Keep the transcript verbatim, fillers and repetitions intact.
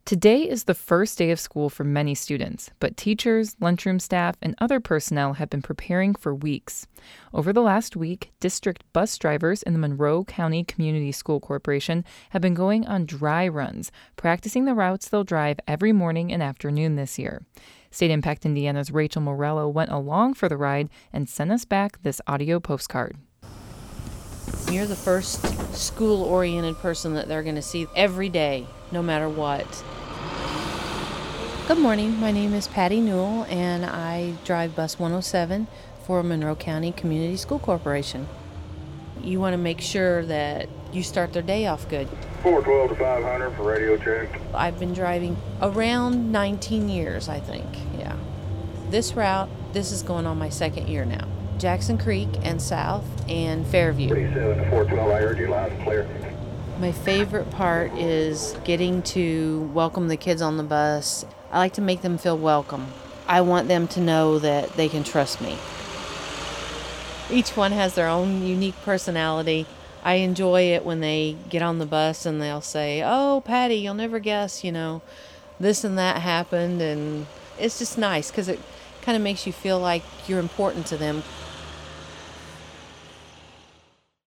Today is the first day of school for many students, but teachers, lunchroom staff, and other personnel have been preparing for weeks. Over the last week, district bus drivers in the Monroe County Community School Corporation have been going on dry runs, practicing the routes they'll drive every morning and afternoon this year. State Impact Indiana's Rachel Morello went along for the ride and sent us back this audio postcard. You're the first school-oriented person that they're going to see every day, no matter what. Good morning. My name is Patty Newell, and I drive Bus one oh seven for Monroe County Community School Corporation. You want to make sure that you start their day off good. four twelve to five hundred for radio check. I've been driving around nineteen years, I think. Yeah. This route, this is going on my second year now. Jackson Creek and South and Fairview. thirty-seven to four twelve, I heard you loud and clear. My favorite part is getting to welcome the kids on the bus. I like to make them feel welcome. I want them to know that they can trust me. Each one has their own unique personality. I enjoy it when they get on the bus and they'll say, "Oh, Patty, you'll never guess, you know, this and that happened." And it's just nice because it kind of makes you feel like you're important to them.